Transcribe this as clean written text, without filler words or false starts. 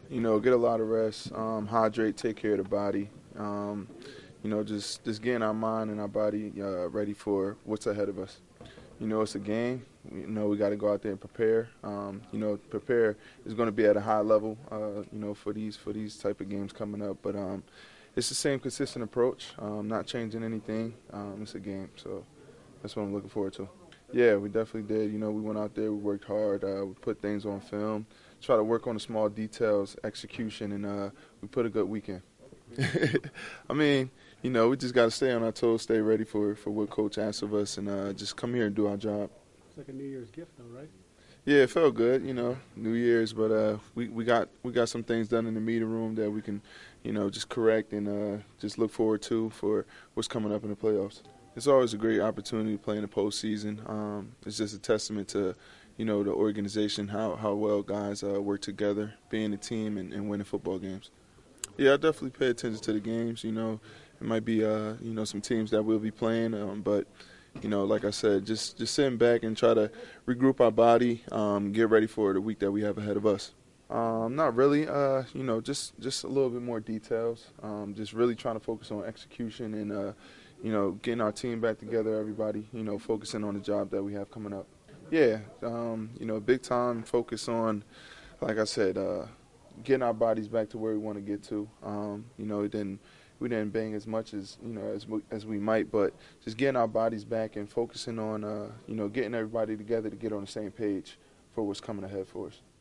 Get a lot of rest, hydrate, take care of the body. Just getting our mind and our body ready for what's ahead of us. It's a game. We got to go out there and prepare. Prepare is going to be at a high level. For these type of games coming up. But it's the same consistent approach. Not changing anything. It's a game, so that's what I'm looking forward to. Yeah, we definitely did. We went out there, we worked hard, we put things on film, try to work on the small details, execution, and we put a good weekend. I mean, we just got to stay on our toes, stay ready for what Coach asks of us, and just come here and do our job. It's like a New Year's gift, though, right? Yeah, it felt good, New Year's, but we got some things done in the meeting room that we can, just correct and just look forward to for what's coming up in the playoffs. It's always a great opportunity to play in the postseason. It's just a testament to, the organization, how well guys work together, being a team and winning football games. Yeah, I definitely pay attention to the games. It might be, some teams that we'll be playing, but like I said, just sitting back and try to regroup our body, get ready for the week that we have ahead of us. Not really. Just a little bit more details. Just really trying to focus on execution and, getting our team back together, everybody, focusing on the job that we have coming up. Yeah, big time focus on, like I said, getting our bodies back to where we want to get to. We didn't bang as much as we might, but just getting our bodies back and focusing on, getting everybody together to get on the same page for what's coming ahead for us.